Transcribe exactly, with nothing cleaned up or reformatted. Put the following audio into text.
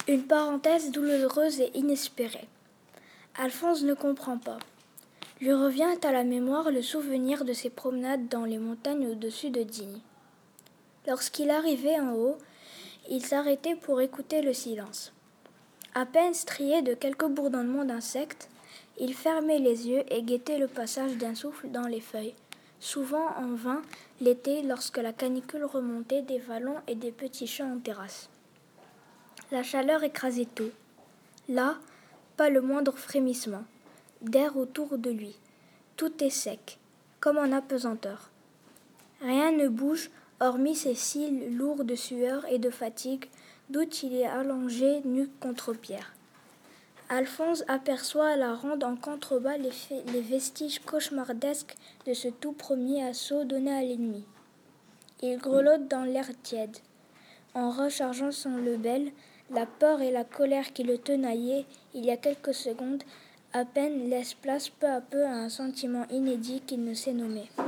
Une parenthèse douloureuse et inespérée. Alphonse ne comprend pas. Lui revient à la mémoire le souvenir de ses promenades dans les montagnes au-dessus de Digne. Lorsqu'il arrivait en haut, il s'arrêtait pour écouter le silence. À peine strié de quelques bourdonnements d'insectes, il fermait les yeux et guettait le passage d'un souffle dans les feuilles, souvent en vain l'été lorsque la canicule remontait des vallons et des petits champs en terrasse. La chaleur écrasait tout. Là, pas le moindre frémissement d'air autour de lui. Tout est sec, comme en apesanteur. Rien ne bouge, hormis ses cils lourds de sueur et de fatigue, d'où il est allongé nu contre pierre. Alphonse aperçoit à la ronde en contrebas les, f- les vestiges cauchemardesques de ce tout premier assaut donné à l'ennemi. Il grelotte dans l'air tiède. En rechargeant son lebel, la peur et la colère qui le tenaillaient il y a quelques secondes à peine laissent place peu à peu à un sentiment inédit qu'il ne sait nommer.